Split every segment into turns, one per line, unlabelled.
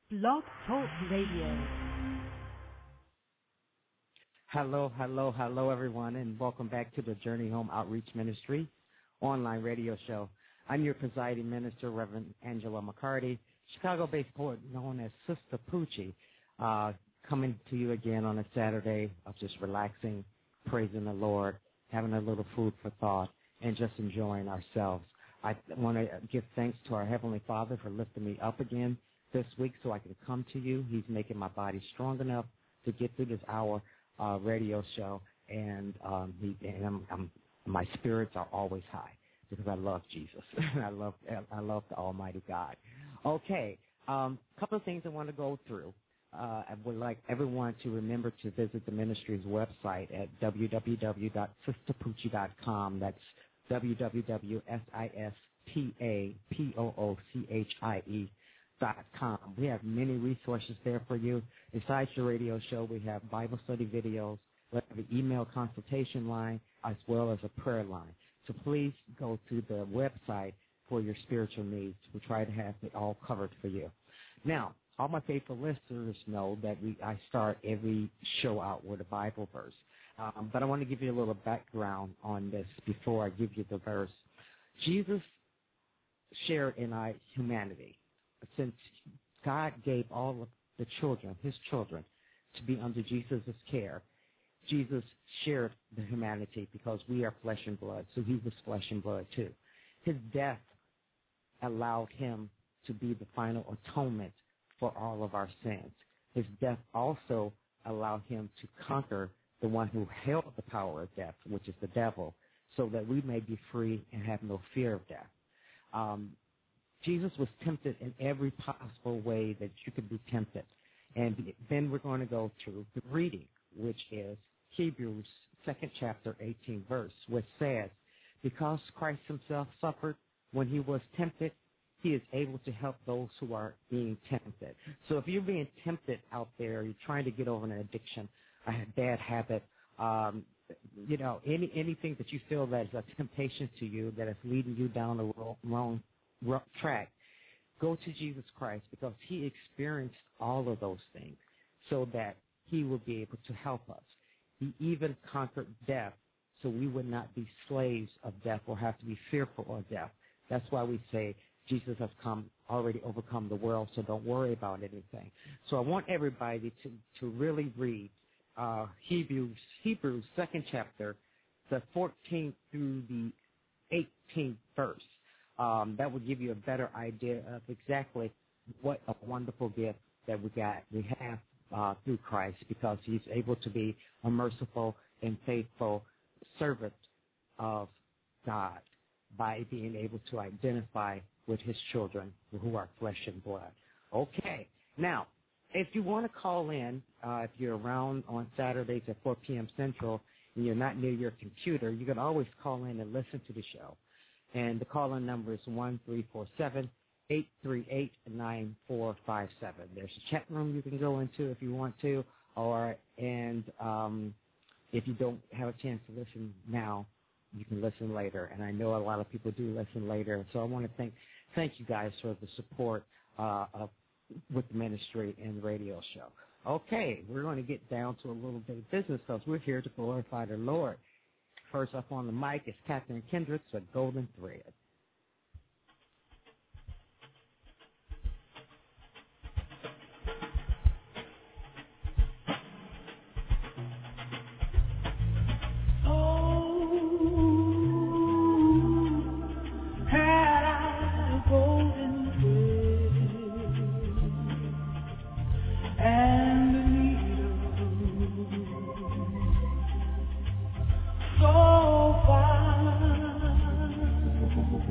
Blog Talk Radio.
Hello, everyone, and welcome back to the Journey Home Outreach Ministry online radio show. I'm your presiding minister, Reverend Angela McCarty, Chicago-based poet known as Sister Poochie, coming to you again on a Saturday of just relaxing, praising the Lord, having a little food for thought, and just enjoying ourselves. I want to give thanks to our Heavenly Father for lifting me up again this week so I can come to you. He's making my body strong enough to get through this hour radio show, and my spirits are always high because I love Jesus. I love the Almighty God. Okay, couple of things I want to go through. I would like everyone to remember to visit the ministry's website at www.sisterpoochie.com. That's www.sisterpoochie.com. We have many resources there for you. Besides your radio show, we have Bible study videos, we have an email consultation line, as well as a prayer line. So please go to the website for your spiritual needs. We try to have it all covered for you. Now, all my faithful listeners know that I start every show out with a Bible verse. But I want to give you a little background on this before I give you the verse. Jesus shared in our humanity. Since God gave all of the children, his children, to be under Jesus' care, Jesus shared the humanity because we are flesh and blood, so he was flesh and blood too. His death allowed him to be the final atonement for all of our sins. His death also allowed him to conquer the one who held the power of death, which is the devil, so that we may be free and have no fear of death. Jesus was tempted in every possible way that you could be tempted. And then we're going to go to the reading, which is Hebrews 2nd chapter, 18th verse, which says, because Christ himself suffered when he was tempted, he is able to help those who are being tempted. So if you're being tempted out there, you're trying to get over an addiction, a bad habit, anything that you feel that is a temptation to you that is leading you down the wrong track, go to Jesus Christ because he experienced all of those things so that he will be able to help us. He even conquered death so we would not be slaves of death or have to be fearful of death. That's why we say Jesus has already overcome the world, so don't worry about anything. So I want everybody to really read Hebrews 2nd chapter, the 14th through the 18th verse. That will give you a better idea of exactly what a wonderful gift that we have through Christ, because he's able to be a merciful and faithful servant of God by being able to identify with his children who are flesh and blood. Okay. Now, if you want to call in, if you're around on Saturdays at 4 p.m. Central and you're not near your computer, you can always call in and listen to the show. And the call-in number is 1-347-838-9457. There's a chat room you can go into if you want to, and if you don't have a chance to listen now, you can listen later. And I know a lot of people do listen later, so I want to thank you guys for the support with the ministry and the radio show. Okay, we're going to get down to a little bit of business because we're here to glorify the Lord. First up on the mic is Catherine Kendricks with Golden Thread.
So far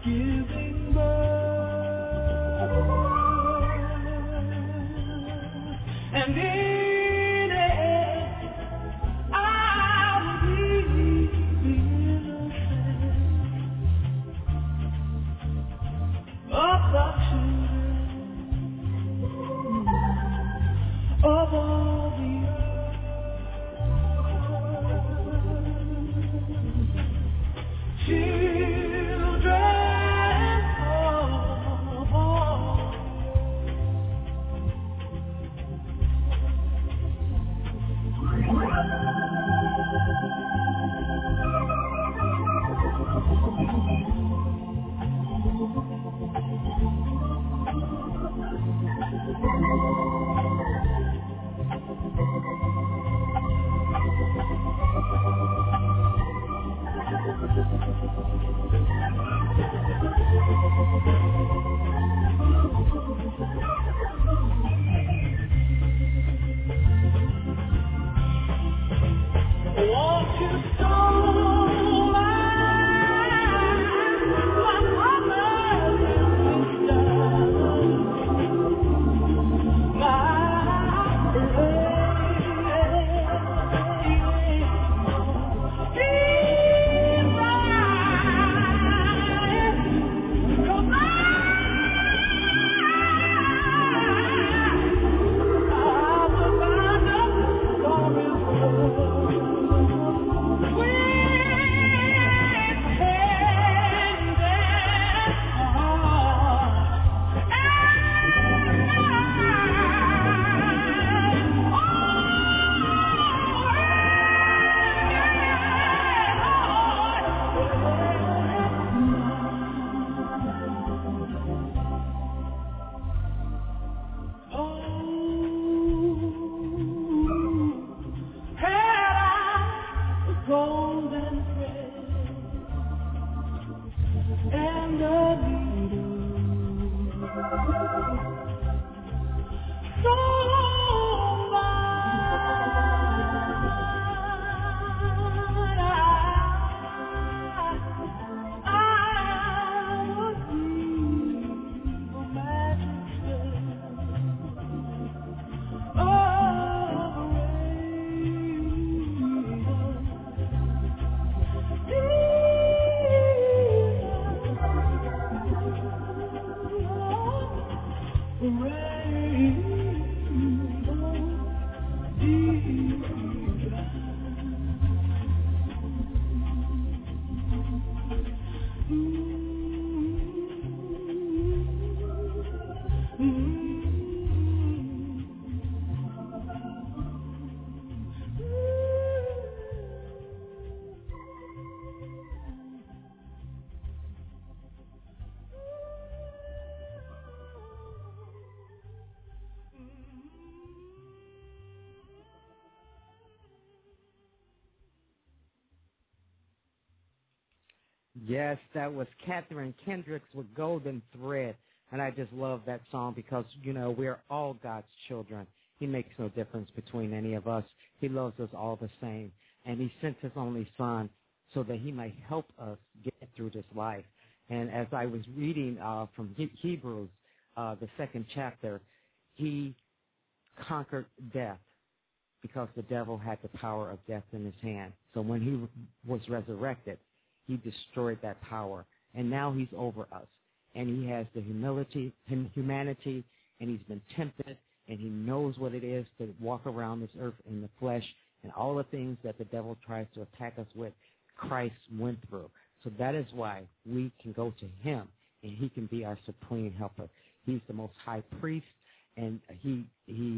giving birth, and in it I will be the innocent of the children of all the
Yes, that was Catherine Kendricks with Golden Thread. And I just love that song because, you know, we're all God's children. He makes no difference between any of us. He loves us all the same. And he sent his only son so that he might help us get through this life. And as I was reading from Hebrews, the 2nd chapter, he conquered death because the devil had the power of death in his hand. So when he was resurrected, he destroyed that power. And now he's over us. And he has the humanity, and he's been tempted, and he knows what it is to walk around this earth in the flesh, and all the things that the devil tries to attack us with, Christ went through. So that is why we can go to him, and he can be our supreme helper. He's the most high priest, and he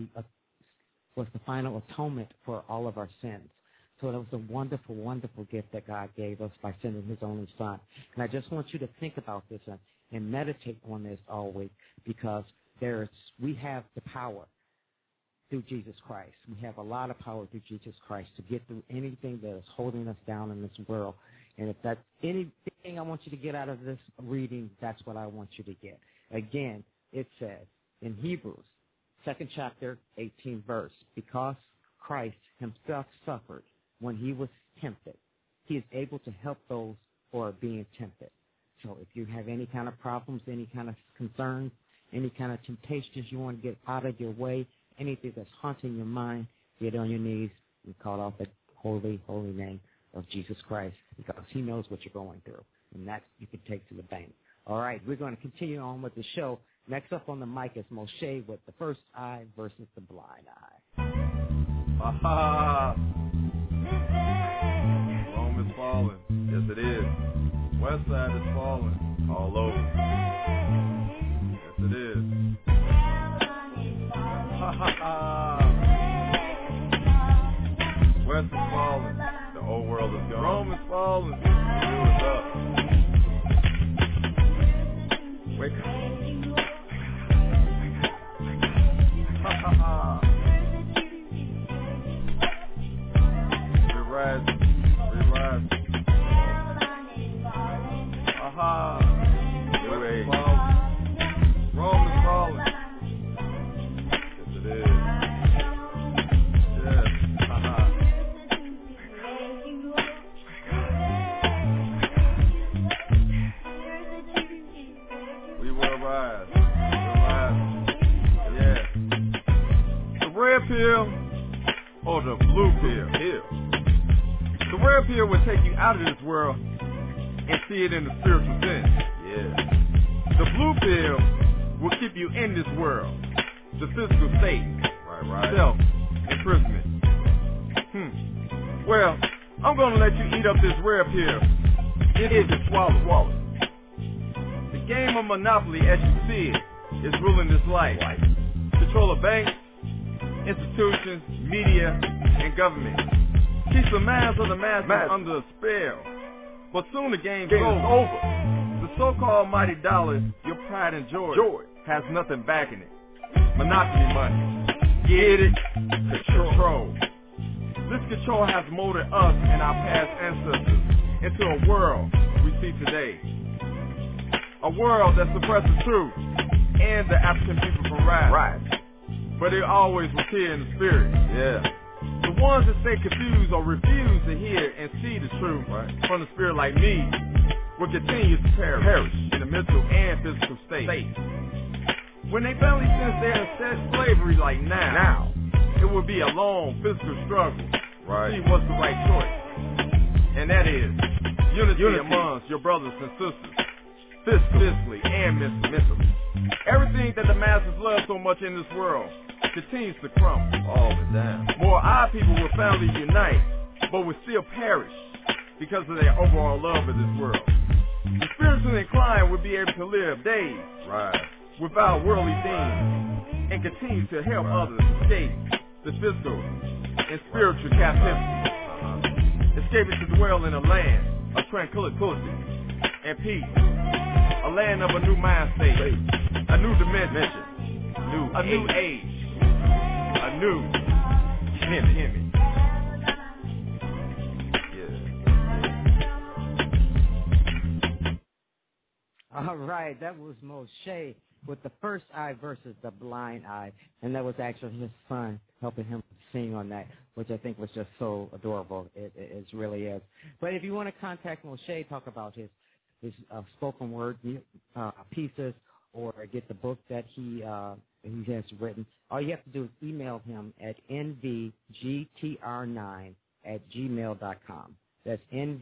was the final atonement for all of our sins. So it was a wonderful, wonderful gift that God gave us by sending his only son. And I just want you to think about this and meditate on this always, because we have the power through Jesus Christ. We have a lot of power through Jesus Christ to get through anything that is holding us down in this world. And if that's anything I want you to get out of this reading, that's what I want you to get. Again, it says in Hebrews, 2nd chapter, 18th verse, because Christ himself suffered when he was tempted, he is able to help those who are being tempted. So if you have any kind of problems, any kind of concerns, any kind of temptations you want to get out of your way, anything that's haunting your mind, get on your knees and call out the holy, holy name of Jesus Christ, because he knows what you're going through, and that you can take to the bank. All right, we're going to continue on with the show. Next up on the mic is Moshe with the first eye versus the blind eye.
Aha! Rome is falling. Yes, it is. West side is falling. All over. Yes, it is. Ha ha ha! West is falling. The whole world is gone. Rome is falling. New is up. Wake up. Ha ha ha! We rise. We rise. Aha! New age. Rome is falling. Yes, it is. Yes. Aha. We will rise. We'll rise. Yeah. The red pill or the blue pill? The red pill will take you out of this world and see it in the spiritual sense. Yeah. The blue pill will keep you in this world, the physical state. Right. Self-imprisonment. Well, I'm going to let you eat up this red pill. It is a swallow. The game of Monopoly, as you see it, is ruling this life. Control of banks, institutions, media, and government. Keeps the minds of the masses under a spell. But soon the game's over. The so-called mighty dollar, your pride and joy, has nothing backing it. Monopoly money. Get it? Control. This control has molded us and our past ancestors into a world we see today. A world that suppresses truth and the African people from rise. But it always was here in the spirit. Yeah. The ones that stay confused or refuse to hear and see the truth from the spirit like me will continue to perish in the mental and physical state. When they finally sense they're in slavery like now, it will be a long physical struggle to see what's the right choice. And that is unity amongst your brothers and sisters, physically and mentally. Everything that the masses love so much in this world continues to crumble. All the time. More our people will finally unite, but will still perish because of their overall love of this world. The spiritually inclined will be able to live days without worldly things and continue to help others escape the physical and spiritual captivity. Escaping to dwell in a land of tranquility and peace. A land of a new mind state, a new dimension, a new age, a new image.
All right, that was Moshe with the first eye versus the blind eye, and that was actually his son helping him sing on that, which I think was just so adorable. It really is. But if you want to contact Moshe, talk about his spoken word pieces, or get the book that he has written, all you have to do is email him at nvgtr9@gmail.com. That's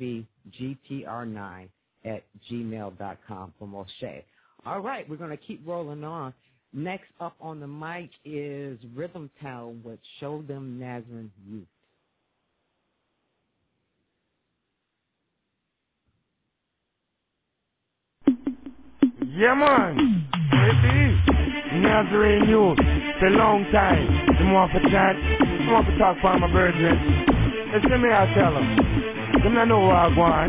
nvgtr9@gmail.com for Moshe. All right, we're going to keep rolling on. Next up on the mic is Rhythm Town with Show Them Nazarene Youth.
Yeah, man. It is. Nazarene Youth. It's a long time. Them want for chat. Them want to talk for my brethren. Listen me, I tell them. Them not know what I want.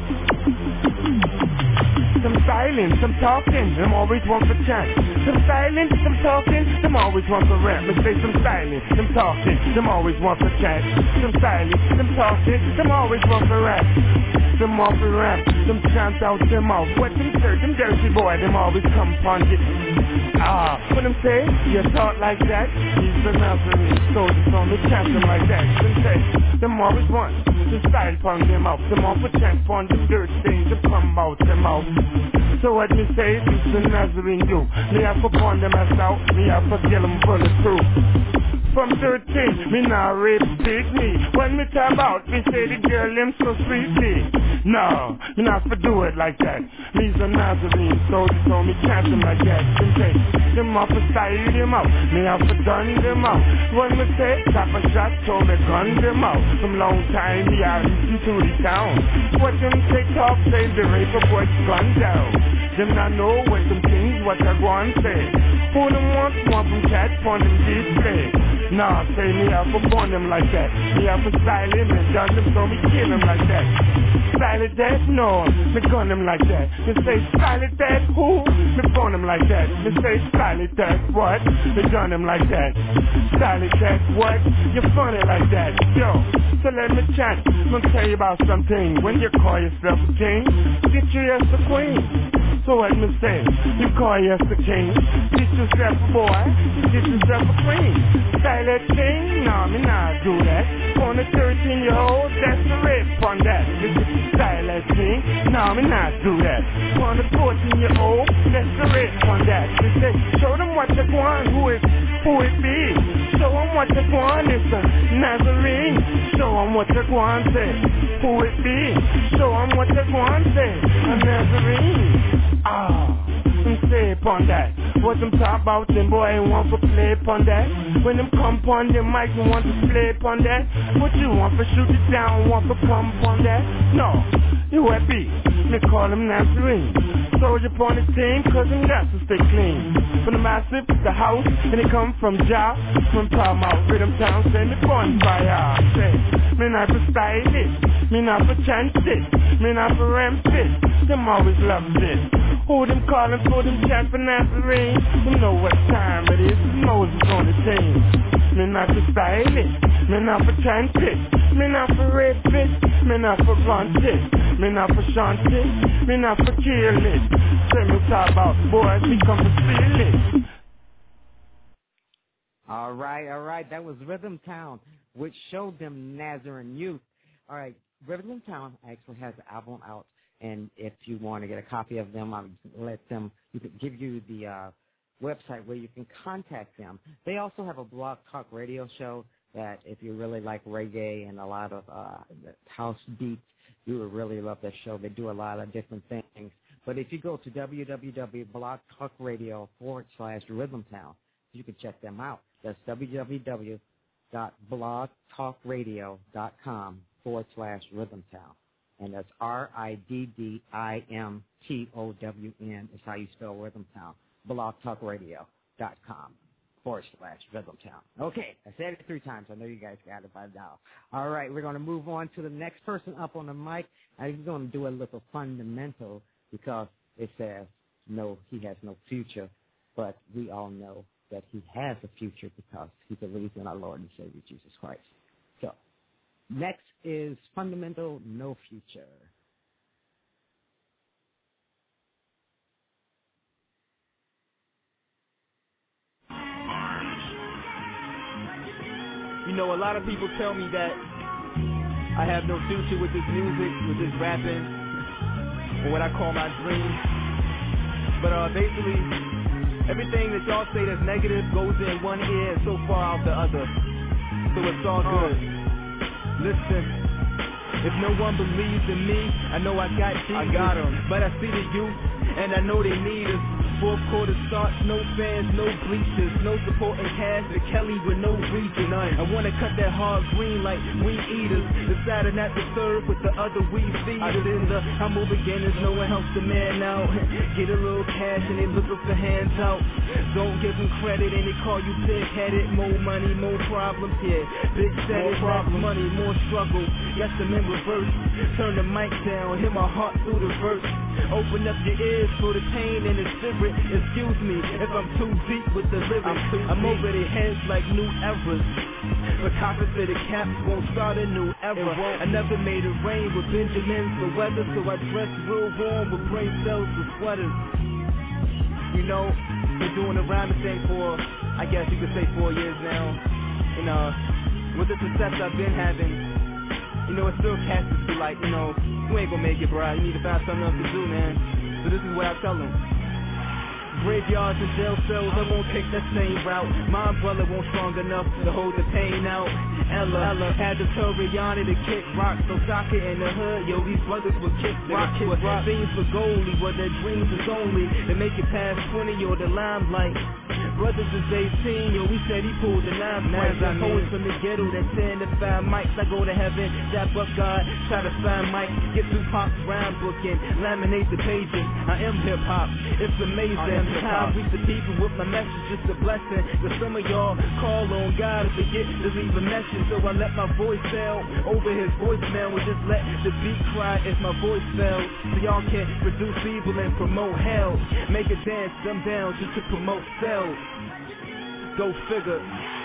Some silence, some talking, them always want to chat. Some silence, some talking, them always want to rap. Let's say some silence, some talking, them always want to chat. Some silence, some talking, them always want to rap. them off the ramp, them chant out them off. What them church, them dirty boy, them always come upon it. What them say? You talk like that? He's the Nazarene, so me chant them like that. Them say, them always want to style upon them out. Them off a chant upon them dirt things, them come out them out. So what me say, this the Nazarene do. Me have to burn them ass out, me have to kill them bulletproof. From 13, me now rape big me. When me talk about, me say the girl them so sweetly. No, me not for do it like that. Me's a Nazarene, so me chant them like that. Them say, them off for style them out. Me have to gun them out. When me say, tap a shot, so me gun them out. Some long time, me I listen to the town. What them say talk, say the rape boy gun down. Them not know what them things, what I go and say. Who them want from cat, on them display. Nah, say me have to burn them like that. Me have to style him and done them, so me kill them like that. Style it that? No, me gun them like that. Me say style it that? Who? Me burn them like that. Me say style it that? What? Me gun them like that. Style it that? What? You funny like that. Yo, so let me chant. I'm gonna tell you about something. When you call yourself a king, get you as the queen. So what me say? You call yourself a king. Get yourself a boy. Get yourself a queen. Style that king? Nah, me not do that. On a 13-year-old, that's the rape on that. Style that king? Nah, me not do that. On a 14-year-old, that's the rape on that. They say, show them what you want, who it be. Show them what you want, it's a Nazarene. Show them what you want, say, who it be. Show them what you want, say, a Nazarene. Them say upon that. What them talk about, them boy ain't want to play upon that. When them come upon them mic, you want to play upon that. What you want for shoot it down, want to come upon that? No, you happy, me call them Nazarene. Soldier upon the team, cause them got to stay clean. From the massive, the house, and they come from job. From Paramount, Rhythm Town, send me fun by y'all. Say, me not for style it, me not for chant it, me not for ramp it. Them always love this. Who them calling for them chant for Nazarene? You know what time it is, you know it's on the team. Me not for style it, me not for chant it, me not for rape it, me not for blunt it, me not for shunt it, me not for kill it. Say me talk about boys, me come to steal it.
All right, that was Rhythm Town, which showed them Nazarene youth. All right, Rhythm Town actually has an album out. And if you want to get a copy of them, I'll let them, you can give you the website where you can contact them. They also have a blog talk radio show that if you really like reggae and a lot of house beats, you would really love that show. They do a lot of different things. But if you go to www.blogtalkradio.com/rhythmtown, you can check them out. That's www.blogtalkradio.com/rhythmtown. And that's RIDDIMTOWN is how you spell Rhythm Town. blogtalkradio.com/Rhythm Town. Okay, I said it 3 times. I know you guys got it by now. All right, we're going to move on to the next person up on the mic. I'm going to do a little fundamental because it says, no, he has no future. But we all know that he has a future because he believes in our Lord and Savior Jesus Christ. So, next is Fundamental No Future.
You know, a lot of people tell me that I have no future with this music, with this rapping, or what I call my dreams. But basically, everything that y'all say that's negative goes in one ear and so far out the other. So it's all good. Listen, if no one believes in me, I know I got Jesus. I got them. But I see the youth, and I know they need us. 4th quarter starts, no fans, no bleachers, no supporting cast, the Kelly with no reason. I wanna cut that hard green like weed eaters. Decided not to serve with the other weed feeders. In the humble beginners, no one helps the man out. Get a little cash and they look up the hands out. Don't give them credit and they call you big-headed. More money, more problems, yeah. Big status, less money, more struggle. Yes, I'm in reverse. Turn the mic down, hit my heart through the verse. Open up your ears for the pain in the spirit. Excuse me if I'm too deep with the lyrics. I'm over their heads like new eras. But counterfeited caps won't start a new era. I never made it rain with Benjamins for weather, so I dress real warm with brain cells for sweaters. You know, been doing the rhyming thing for, I guess you could say 4 years now. And with the success I've been having, you know, it's still cats to be like, you know, you ain't gonna make it, bro. You need to find something else to do, man. So this is what I tell them. Graveyards and jail cells, I won't take that same route. My umbrella won't strong enough to hold the pain out. Ella had to tell Rihanna to kick rock, so sock it in the hood. Yo, these brothers would kick rock. Things for goalie, what their dreams is only to make it past 20 or the limelight. Brothers is 18, yo, we said he pulled the 9 points. Poets from the ghetto that 10 to 5 mics. I go to heaven, dap up God, try to find Mike, get through Pop's rhyme book and laminate the pages. I am hip-hop, it's amazing how I reach the people with my message, it's a blessing. Cause some of y'all call on God and forget to leave a message. So I let my voice sell over his voicemail and just let the beat cry if my voice fails. So y'all can't produce evil and promote hell. Make a dance, dumb down just to promote sales. Go figure.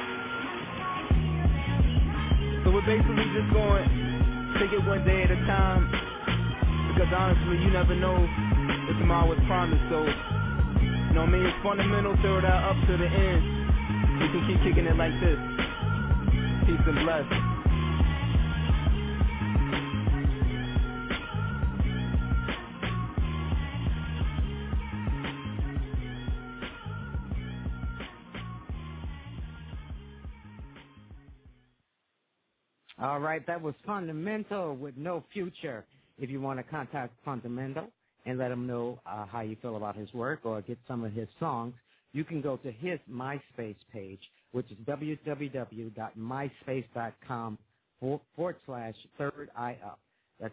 So we're basically just going take it one day at a time, because honestly you never know if tomorrow is promised. So you know what I mean, it's fundamental, throw it out up to the end. You can keep kicking it like this. Peace and bless.
All right, that was Fundamental with No Future. If you want to contact Fundamental and let him know how you feel about his work or get some of his songs, you can go to his MySpace page, which is www.myspace.com/Third Eye Up. That's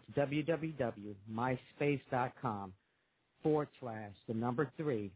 www.myspace.com/3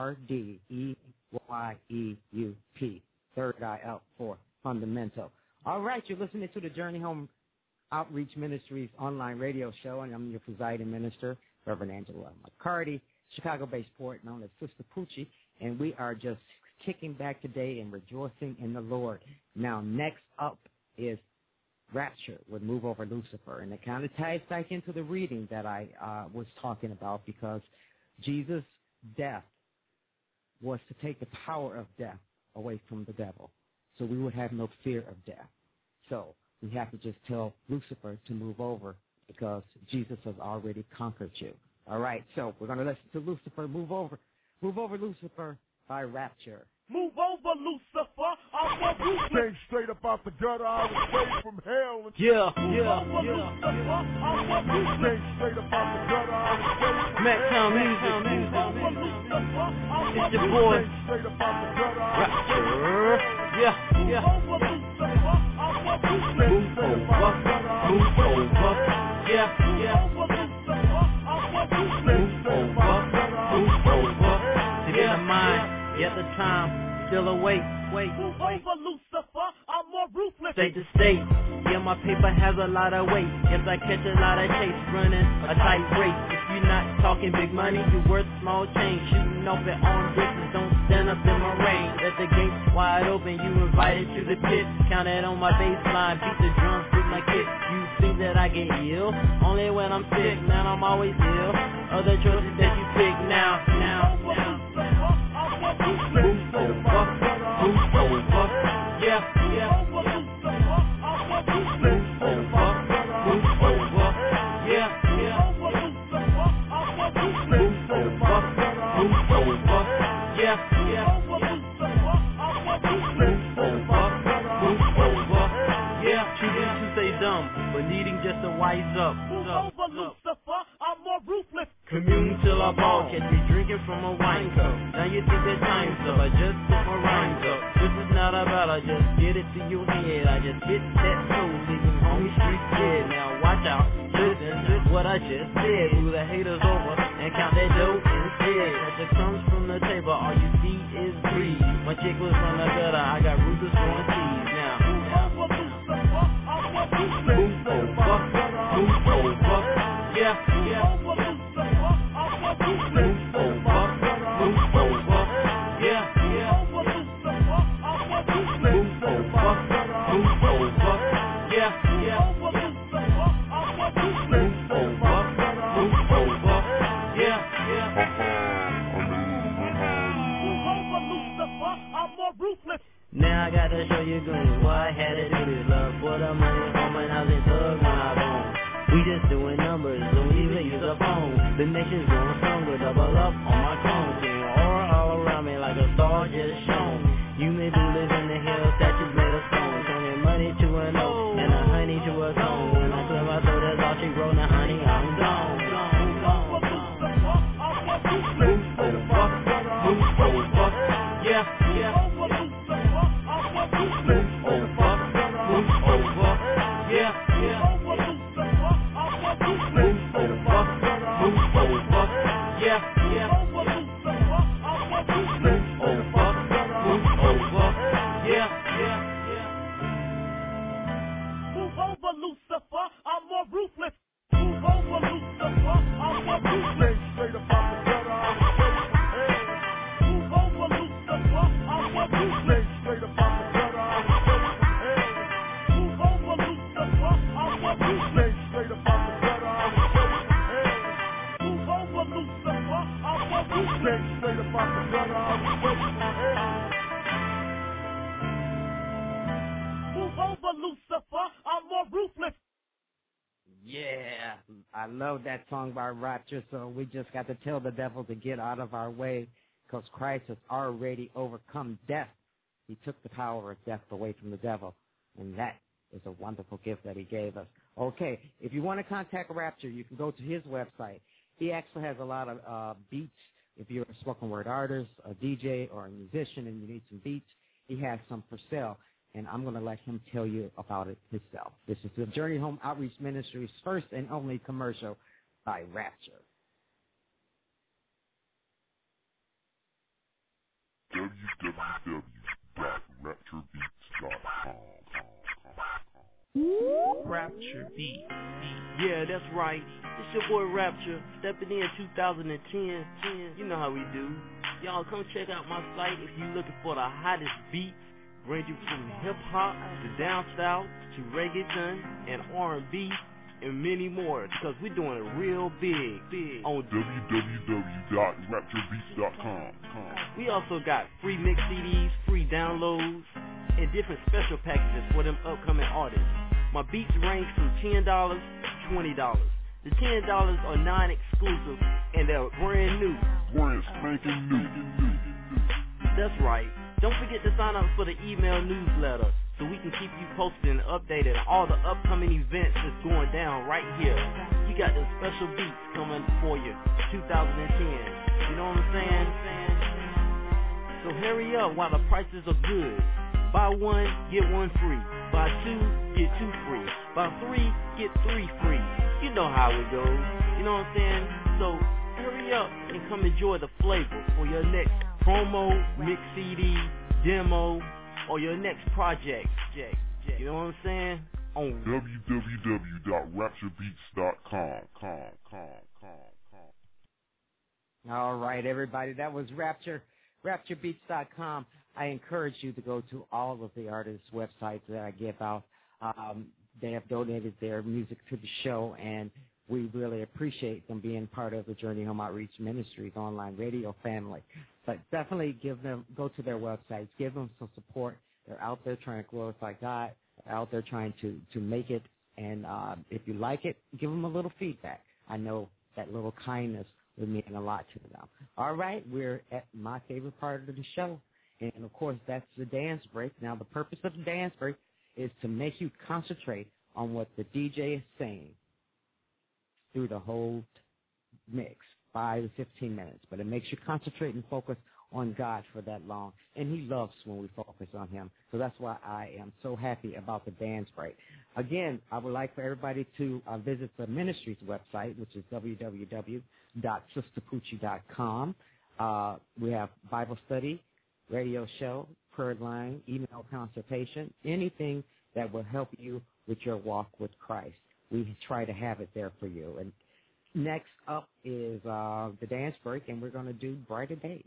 RDEYEUP. Third Eye Up for Fundamental. All right, you're listening to the Journey Home Outreach Ministries online radio show, and I'm your presiding minister, Reverend Angela McCarty, Chicago-based poet known as Sister Poochie, and we are just kicking back today and rejoicing in the Lord. Now, next up is Rapture with Move Over Lucifer, and it kind of ties back into the reading that I was talking about, because Jesus' death was to take the power of death away from the devil, so we would have no fear of death. So we have to just tell Lucifer to move over, because Jesus has already conquered you. All right, so we're going to listen to Lucifer, Move Over Lucifer by Rapture.
Move over, Lucifer. I'm a ruthless.
Came straight up off the gutter, I was straight from hell.
Move over, Lucifer. I'm a ruthless.
Came straight up off the gutter, I was straight from
Mac Town
hell.
Music.
Move over, Lucifer. I'm a
It's your
ruthless.
boy.
Came straight up off the gutter, I was
Rapture.
Move over, Lucifer. I'm a ruthless.
Move over. Move over. Yeah.
Move over, Lucifer. I'm a ruthless.
Move over. To get a mind. Yet the time, still awake.
Move over, Lucifer. I'm more ruthless.
State to state, yeah, my paper has a lot of weight. Yes, I catch a lot of chase, running a tight race. If you're not talking big money, you're worth small change. Shooting off at arm distance, don't stand up in my range. Let the gates wide open, you invited to the pit. Count it on my baseline, beat the drums with my kick. You think that I get ill? Only when I'm sick, man, I'm always ill. Other choices that you pick now. Move over, yeah. Move over, yeah. Choosing to say dumb, but needing just to wise up.
Move over, Lucifer. I'm more ruthless.
Commune till I ball, catch me drinking from a wine cup. Now you think that time's up, I just put my rhymes up. This is not about, I just get it to your head. I just hit that soul, leaving homie street dead. Now watch out, listen to what I just said. Move the haters over and count that dough instead. As it comes from the table, all you see is greed. My chick was from the gutter, I got Rufus on cheese. Now, move over, yeah.
Now I gotta show you goons why I had to do this. Love for the money, home and I was in thug when I bone. We just doing numbers, don't even use a phone. The nation's growing stronger, double up on my clone. Seeing aura all around me like a star just shone. You may do live in the hills, statues made of stone. Turning money to an oak and a honey to a cone. When I clear my throat, that's all she grow. Now honey, I'm gone.
Yeah, I love that song by Rapture, so we just got to tell the devil to get out of our way because Christ has already overcome death. He took the power of death away from the devil, and that is a wonderful gift that he gave us. Okay, if you want to contact Rapture, you can go to his website. He actually has a lot of beats. If you're a spoken word artist, a DJ, or a musician and you need some beats, he has some for sale. And I'm going to let him tell you about it himself. This is the Journey Home Outreach Ministries' first and only commercial by Rapture.
www.rapturebeats.com. Rapture Beats.
Yeah, that's right. It's your boy Rapture, stepping in 2010. You know how we do. Y'all come check out my site if you're looking for the hottest beats. Bring you from hip-hop to down south to reggaeton and R&B and many more, because we're doing it real big on
www.rapturebeats.com.
We also got free mix CDs, free downloads, and different special packages for them upcoming artists. My beats range from $10 to $20. The $10 are non-exclusive and they're brand new.
Brand spanking new.
That's right. Don't forget to sign up for the email newsletter so we can keep you posted and updated on all the upcoming events that's going down right here. We got the special beats coming for you, 2010. You know what I'm saying? So hurry up while the prices are good. Buy one, get one free. Buy two, get two free. Buy three, get three free. You know how it goes. You know what I'm saying? So hurry up and come enjoy the flavor for your next promo, mix CD, demo, or your next project. You know what I'm saying? On
www.rapturebeats.com.
All right, everybody, that was Rapture, rapturebeats.com. I encourage you to go to all of the artists' websites that I give out. They have donated their music to the show, and we really appreciate them being part of the Journey Home Outreach Ministries online radio family. But definitely go to their websites, give them some support. They're out there trying to glorify God. They're out there trying to make it. And if you like it, give them a little feedback. I know that little kindness would mean a lot to them. All right, we're at my favorite part of the show. And, of course, that's the dance break. Now, the purpose of the dance break is to make you concentrate on what the DJ is saying through the whole mix, 5 to 15 minutes. But it makes you concentrate and focus on God for that long. And he loves when we focus on him. So that's why I am so happy about the dance break. Again, I would like for everybody to visit the ministry's website, which is www.sisterpoochie.com. We have Bible study, radio show, prayer line, email consultation, anything that will help you with your walk with Christ. We try to have it there for you. And Next up is the dance break, and we're going to do Brighter Days.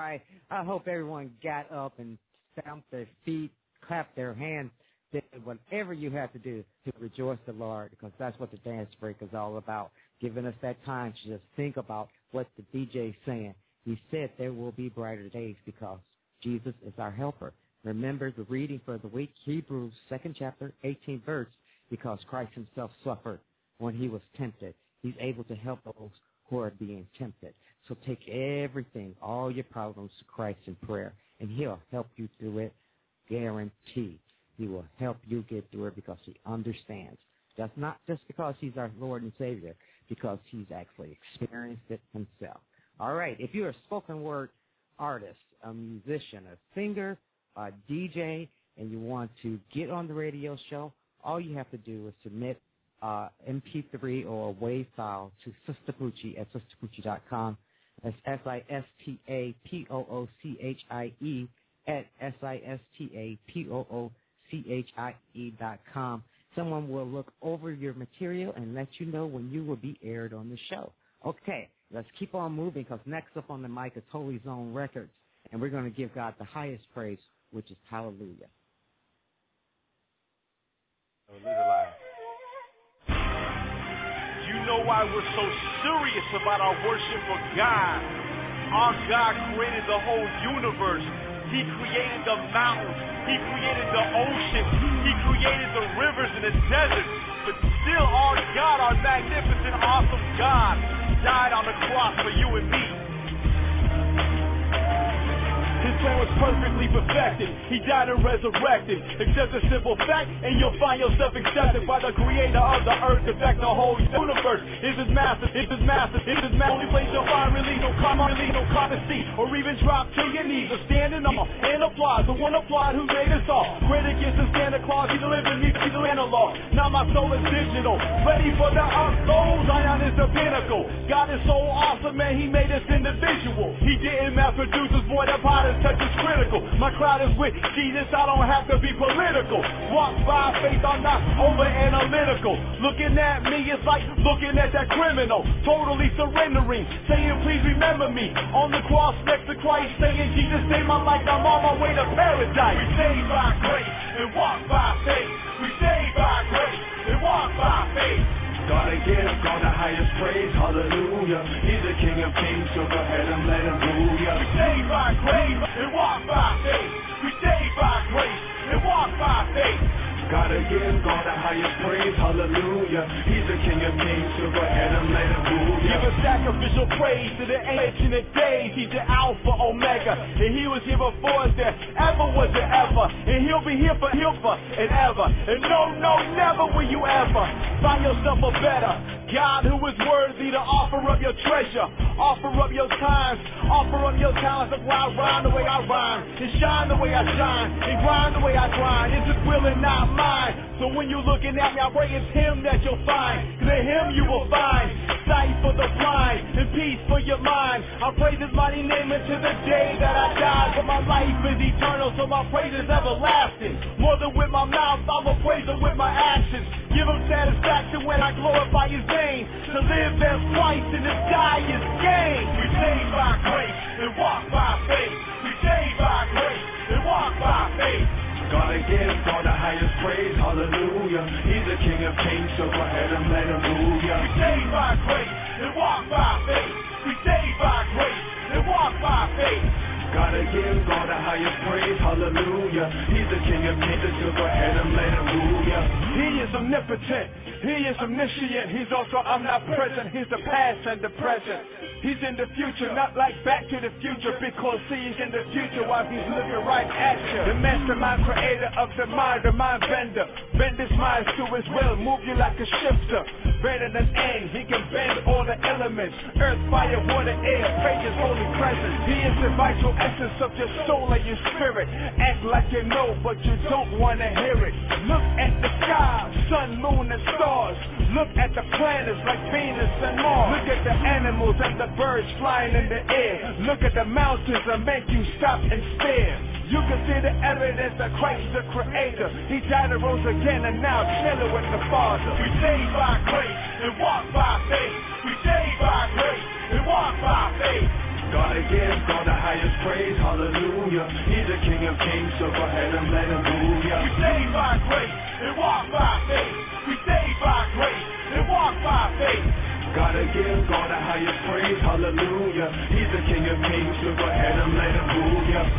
right. I hope everyone got up and stamped their feet, clapped their hands, did whatever you have to do to rejoice the Lord, because that's what the dance break is all about, giving us that time to just think about what the DJ is saying. He said there will be brighter days because Jesus is our helper. Remember the reading for the week, Hebrews 2nd chapter, 18th verse, because Christ himself suffered when he was tempted. He's able to help those who are being tempted. So take everything, all your problems to Christ in prayer, and he'll help you through it, guaranteed. He will help you get through it because he understands. That's not just because he's our Lord and Savior, because he's actually experienced it himself. All right, if you're a spoken word artist, a musician, a singer, a DJ, and you want to get on the radio show, all you have to do is submit MP3 or a WAV file to Sister Poochie at sisterpoochie.com. That's SISTAPOOCHIE at SISTAPOOCHIE.com. Someone will look over your material and let you know when you will be aired on the show. Okay, let's keep on moving, because next up on the mic is Holy Zone Records, and we're going to give God the highest praise, which is hallelujah.
You know why we're so serious about our worship of God. Our God created the whole universe. He created the mountains. He created the oceans. He created the rivers and the deserts. But still, our God, our magnificent, awesome God, died on the cross for you and me. His plan was perfectly perfected. He died and resurrected. Accept a simple fact, and you'll find yourself accepted by the creator of the earth. In fact, the whole universe is his master. It's his master. It's his master. Only place you'll find relief, no common seat, or even drop to your knees, or standing on and applaud. The one applaud who made us all. Great against the Santa Claus. He delivered me to the analog. Now my soul is digital, ready for the upload. Zion is the pinnacle. God is so awesome, man. He made us individual. He didn't mass produce us, boy. That pot is touch is critical. My crowd is with Jesus, I don't have to be political. Walk by faith, I'm not over analytical. Looking at me, it's like looking at that criminal. Totally surrendering, saying please remember me. On the cross next to Christ, saying Jesus saved my life, I'm on my way to paradise. We saved by grace and walk by faith. We saved by grace and walk by faith. Gotta give God the highest praise, hallelujah. He's the King of Kings, so go ahead and let him rule ya. We saved by grace and walk by faith. We saved by grace and walk by faith. Gotta give God the highest praise, hallelujah. He's the King of Kings, so go ahead and let him rule ya. Give a sacrificial praise to the ancient days. He's the Alpha, Omega, and he was here before there ever was there ever, and he'll be here for and ever. And no, never will you ever find yourself a better God who is worthy to offer up your treasure, offer up your time, offer up your talents. That's why I rhyme the way I rhyme, and shine the way I shine, and grind the way I grind. It's his will and not mine. So when you're looking at me, I pray it's him that you'll find. Cause in him you will find sight for the blind and peace for your mind. I praise his mighty name until the day that I die. But my life is eternal, so my praise is everlasting. More than with my mouth, I'ma praise him with my actions. Give him satisfaction when I glorify his name. To live as Christ and to die is gain. We saved by grace and walk by faith. We saved by grace and walk by faith. Gotta give God the highest praise, hallelujah. He's the King of Kings, so go ahead and let him rule ya. We saved by grace and walk by faith. We saved by grace and walk by faith. Gotta give God the highest praise, hallelujah. He's the King of Kings, so go ahead and let him rule ya. He is omnipotent, he is omniscient, he's also omnipresent. He's the past and the present. He's in the future, not like Back to the Future, because he's in the future while he's looking right at you. The mastermind creator of the mind bender. Bend his mind to his will, move you like a shifter. Better than aim, he can bend all the elements. Earth, fire, water, air, praise his holy presence. He is the vital essence of your soul and your spirit. Act like you know, but you don't want to hear it. Look at the sky, sun, moon, and stars. Look at the planets like Venus and Mars. Look at the animals and the birds flying in the air. Look at the mountains that make you stop and stare. You can see the evidence that Christ is the creator. He died and rose again and now chilling with the Father. We saved by grace and walk by faith. We saved by grace and walk by faith. Gotta give God the highest praise, hallelujah. He's the King of Kings, so go ahead and let him move ya. We saved by grace and walk by faith. We saved by grace and walk by faith. Gotta give God the highest praise, hallelujah. He's the King of Kings, so go ahead and let him move ya.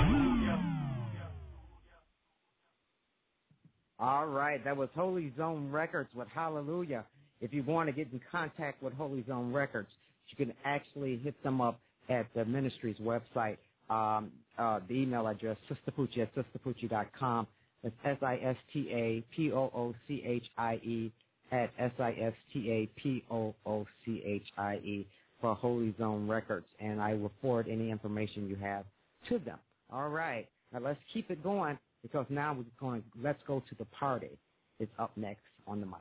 All right, that was Holy Zone Records with Hallelujah. If you want to get in contact with Holy Zone Records, you can actually hit them up at the ministry's website. The email address, sisterpoochie@sisterpoochie.com. That's SISTAPOOCHIE at SISTAPOOCHIE for Holy Zone Records. And I will forward any information you have to them. All right, now let's keep it going because now let's go to the party. It's up next on the mic.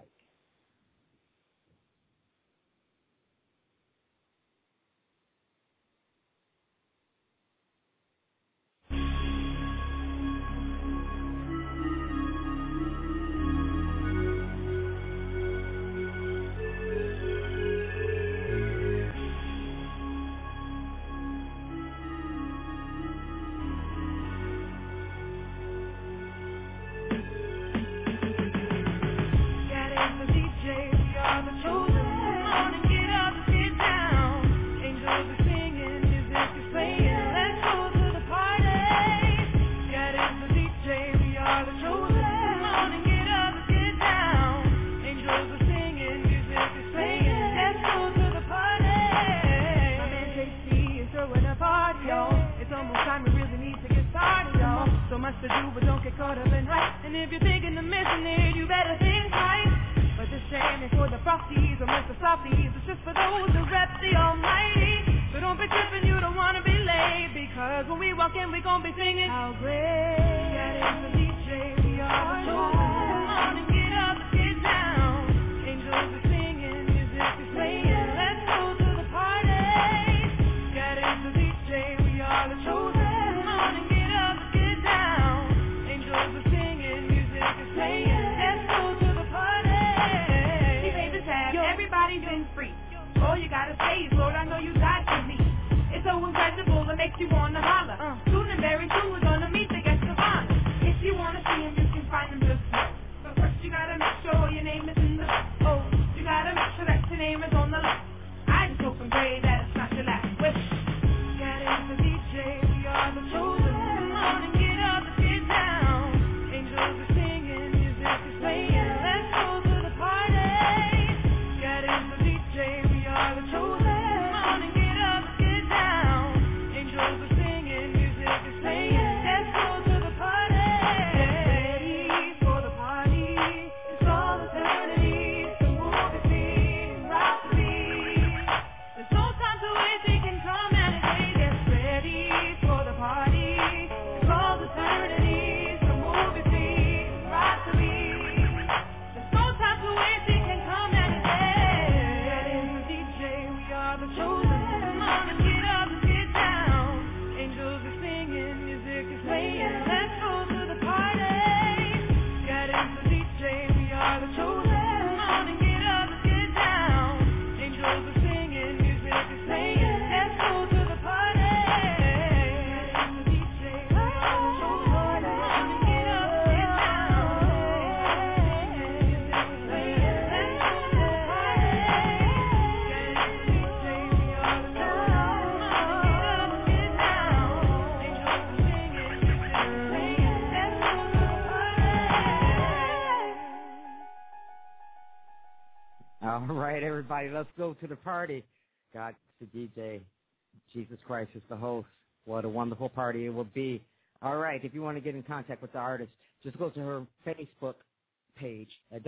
Everybody, let's go to the party. God's the DJ. Jesus Christ is the host. What a wonderful party it will be. All right, if you want to get in contact with the artist, just go to her Facebook page at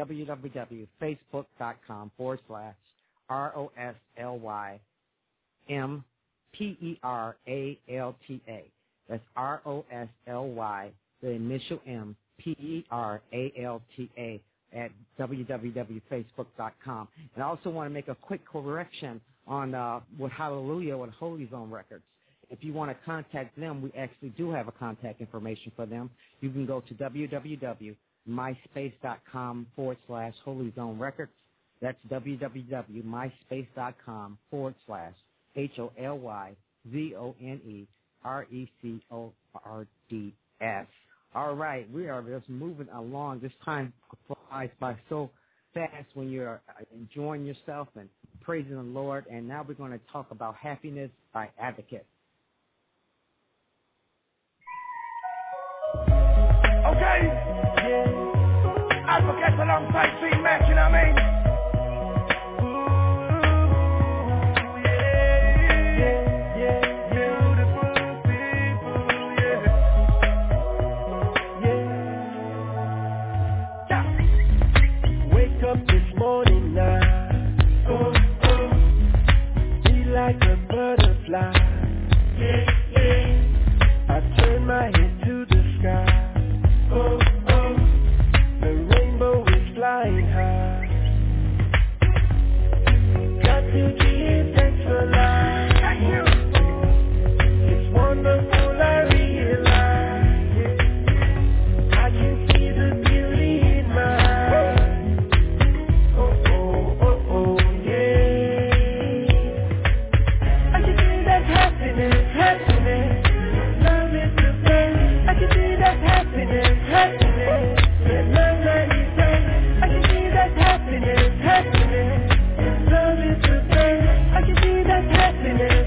www.facebook.com/ROSLYMPERALTA. That's ROSLY, the initial M, PERALTA. At www.facebook.com. And I also want to make a quick correction on with Hallelujah with Holy Zone Records. If you want to contact them, we actually do have a contact information for them. You can go to www.myspace.com/Holy Zone Records. That's www.myspace.com/HOLYZONE ZONERECORDS. All right, we are just moving along. This time flies by so fast when you're enjoying yourself and praising the Lord. And now we're going to talk about Happiness by Advocate.
Okay. Advocate alongside C-Mac, you know what I mean?
Morning now, oh, oh, be like a butterfly, yeah, yeah. I turn my head to the sky, oh, oh, the rainbow is flying high. Got to give thanks for life. Thank you. It's wonderful, I realize. I can see the beauty in my eyes. Happiness, love is the best. I can see that happiness, let love manifest. I can see that happiness, love is the best. I can see that happiness.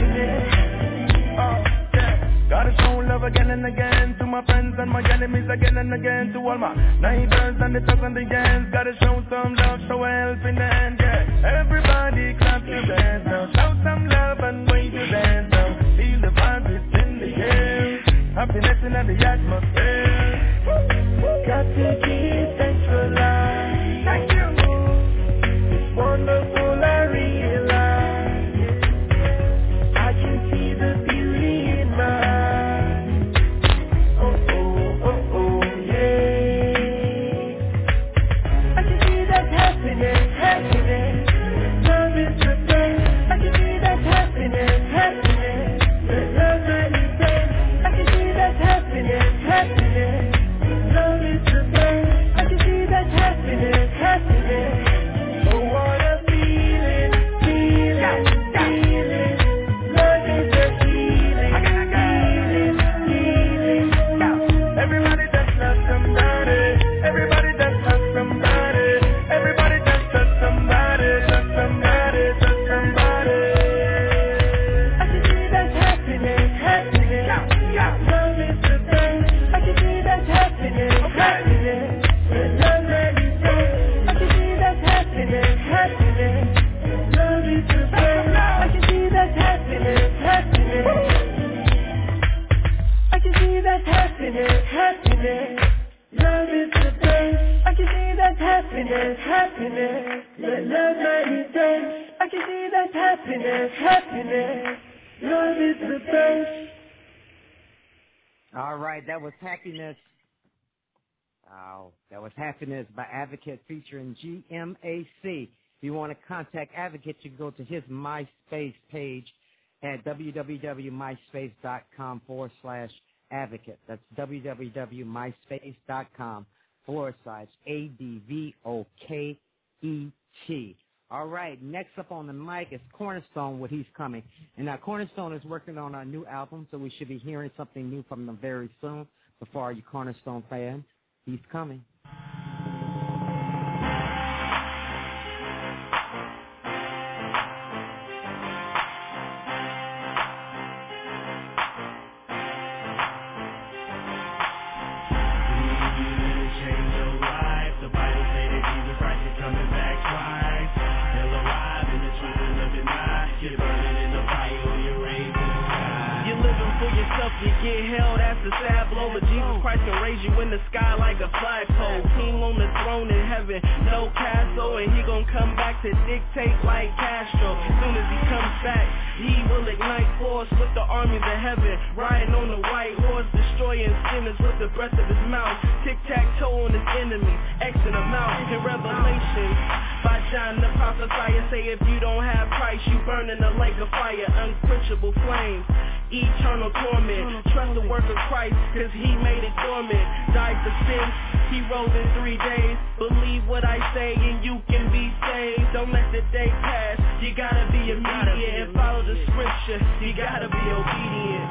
Yeah. Gotta show love again and again to my friends and my enemies again and again. To all my neighbors and the thugs and the gangs. Gotta show some love, show a helping hand, yeah. Everybody clap your hands now. Show some love and wave your hands now. Feel the vibes, it's in the air. Happiness in the atmosphere.
Got to give thanks for life.
Thank you.
It's wonderful, I realize. I can see the beauty in my eyes. Oh, oh, oh, oh, yeah. I can see that happiness. Love is the best. I can see that happiness. Let love manifest. I can see that happiness. Love is the best. I can see that happiness. Oh, what a feeling. Love is the healing.
Everybody just love somebody. Everybody just love somebody. Everybody just love somebody. Love somebody. Love somebody.
I can see that happiness. Love is the best. I can see that happiness. Let love manifest. I can see that happiness. Love is the best. I can see that happiness. I can see that happiness. Love is the best. I can see that happiness. Let love manifest. I can see that happiness. Love is the best.
All right, that was Happiness. That was Happiness by Advocate featuring GMAC. If you want to contact Advocate, you can go to his MySpace page at www.myspace.com/Advocate. That's www.myspace.com/ADVOKET. All right, next up on the mic is Cornerstone with He's Coming. And now Cornerstone is working on a new album, so we should be hearing something new from them very soon. But for all you Cornerstone fans, He's Coming.
You get held as the sad blow, but Jesus Christ can raise you in the sky like a flagpole. King on the throne in heaven, no castle, and he gon' come back to dictate like Castro. Soon as he comes back, he will ignite force with the armies of heaven, riding on the white horse, destroying sinners with the breath of his mouth. Tic-tac-toe on his enemies, Xing them out. In Revelation by John the prophesier, say if you don't have Christ, you burn in the lake of fire, unquenchable flames, eternal torment. Trust the work of Christ, cause he made it dormant. Died for sins, he rose in 3 days. Believe what I say and you can be saved. Don't let the day pass, you gotta be immediate and follow the scripture. scripture, you gotta be obedient.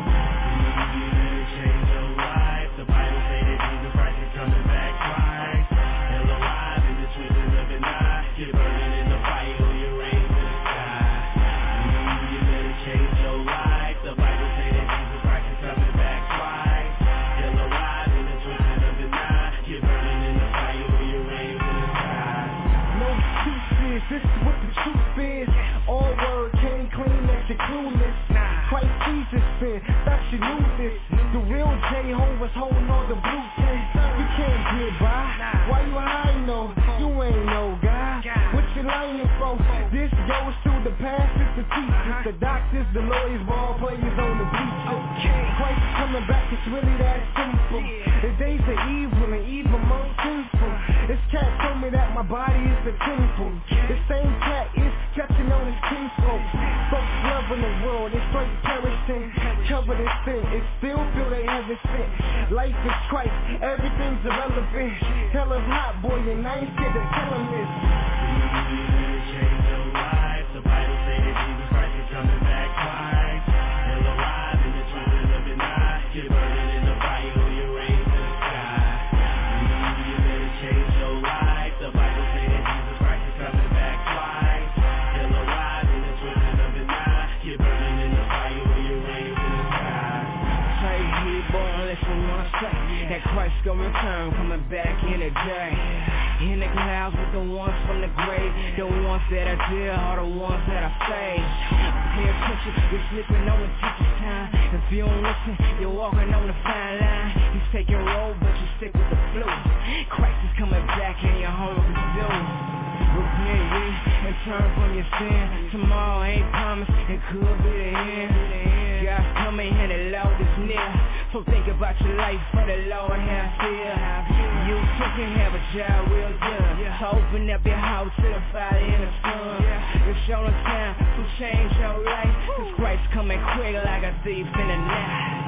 Change your life. The Bible say that Jesus Christ is coming back twice. Hell alive in the twinkling of an eye. Get burning in the fire or you raise to the sky. You better change your life. The Bible say that Jesus Christ is coming back twice. Hell alive in the twinkling of an eye. Get burning in the fire or you raise to the sky.
No excuses, this is what the truth is. All word came clean, that you're clueless. Christ Jesus sin, thought you knew this. The real J-Ho was holding all the blueprint. You can't get by, why you hiding though? You ain't no guy, what you lying for? This goes to the pastors, the teachers, the doctors, the lawyers, ball players on the bleachers. Christ is coming back, it's really that simple. The days are evil and evil most sinful. This cat told me that my body is the temple. The same cat is catching on his kinfolk. Folks loving the world, it's straight perishing. Covered in sin, it still feel they haven't sent. Life is Christ, everything's irrelevant. Hell is hot, boy, and I ain't scared to tell him this.
Change your life. The Bible say that Jesus Christ is coming back twice. Hell alive in the twinkling of an eye. Get burning in the fire or you raise to the sky. You better change your life. The Bible say that Jesus Christ is coming back twice. Hell alive in the twinkling of an eye. Get burning in the fire or you raise to the sky.
Say here, boy, listen what I say. That Christ gonna return, coming back in a day. In the clouds with the ones from the grave. The ones that are dear are the ones that are saved. Pay attention, you're slipping on the teacher's time. If you don't listen, you're walking on the fine line. He's taking roll, but you stick with the flow. Christ is coming back and you're home with you. Repent ye and turn from your sin. Tomorrow ain't promised, it could be the end. God's coming and the Lord is near. So think about your life for the Lord has here. You too can have a job real good. So open up your house to the Father and the Son. It's your time to change your life. Cause Christ coming quick like a thief in the night.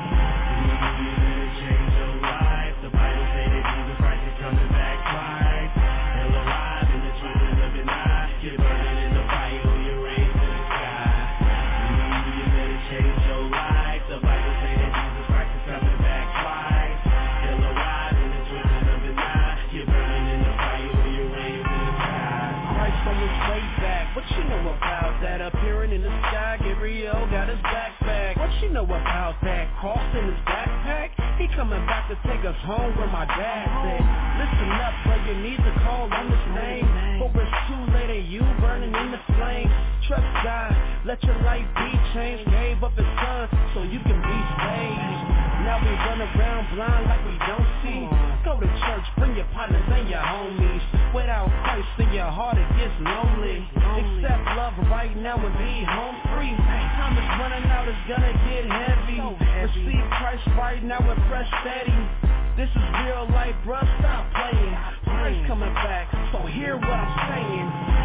Change your life. The Bible say that Jesus Christ is coming back twice. Hell alive in the twinkling of an eye. Get burning in the fire or you raise to the sky. You better change your life. The Bible say that Jesus Christ is coming back twice. Hell alive in the twinkling of an eye. Get burning in the fire or you raise to the sky.
Christ on his way back. What you know about that? Appearing in the sky, Gabriel got his backpack. What you know about that? Cross in his backpack? He coming back to take us home where my dad's at. Listen up, bro, you need to call on this name. For it's too late and you burning in the flames. Trust God, let your life be changed. Gave up his son so you can be saved. Now we run around blind like we don't see. Go to church, bring your partners and your homies. Without Christ in your heart it gets lonely. Accept love right now and be home free. Time is running out, it's gonna get heavy. Receive Christ right now with fresh steady. This is real life, bruh, stop playing. Christ coming back, so hear what I'm saying.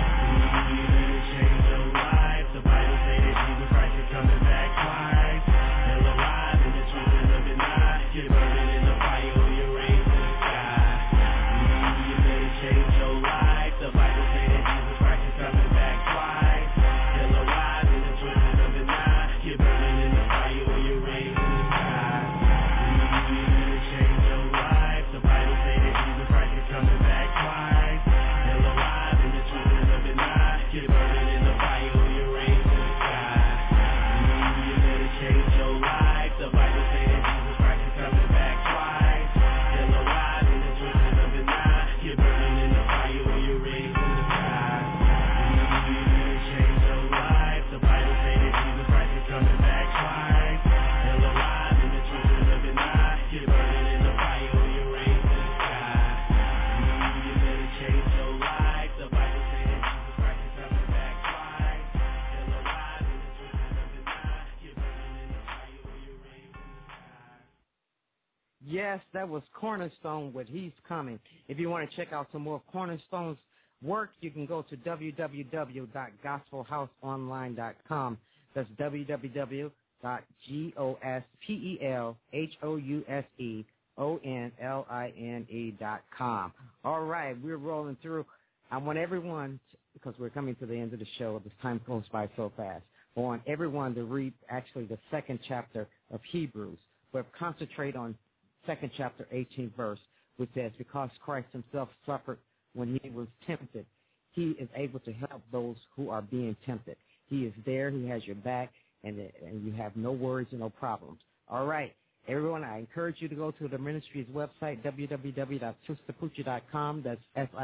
Change your life. The Bible say that Jesus Christ is coming back twice. Hell alive in the twinkling of an eye. Get burning in the fire or you raise to the sky. You better change your life. The Bible say that Jesus Christ is coming back twice. Hell alive in the twinkling of an eye. Get burning in the fire or you raise to the sky. You better change your life. The Bible say that Jesus Christ is coming back twice. Hell alive in the twinkling of an eye. Get burning in the fire or you raise to the sky. You better change your life. The Bible say that Jesus Christ is coming back twice. Hell alive in the twinkling of an eye. Get burning in the fire or you raise to the sky. You better change your life. The Bible say that Jesus Christ is coming back twice. Hell alive in the twinkling of an eye. Get burning in the fire or you raise to the sky. You better change your life. The Bible say that Jesus Christ is coming back twice. Hell alive in the twinkling of an eye. Get burning in the fire or you raise to the sky.
Yes, that was Cornerstone with He's Coming. If you want to check out some more Cornerstone's work, you can go to www.gospelhouseonline.com. That's www.gospelhouseonline.com. All right, we're rolling through. I want everyone, because we're coming to the end of the show, this time goes by so fast. on everyone to read actually the second chapter of Hebrews, but concentrate on second chapter, 18th verse, which says, because Christ himself suffered when he was tempted, he is able to help those who are being tempted. He is there. He has your back, and you have no worries and no problems. All right. Everyone, I encourage you to go to the ministry's website, www.sistapucci.com. That's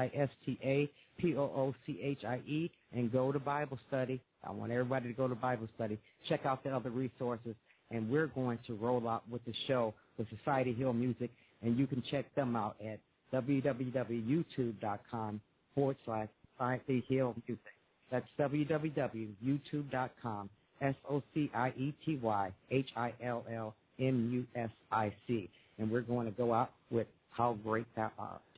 SISTAPOOCHIE, and go to Bible study. I want everybody to go to Bible study. Check out the other resources, and we're going to roll out with the show with Society Hill Music, and you can check them out at www.youtube.com/Society Hill Music. That's www.youtube.com, SOCIETYHILLMUSIC. And we're going to go out with How Great Thou Art.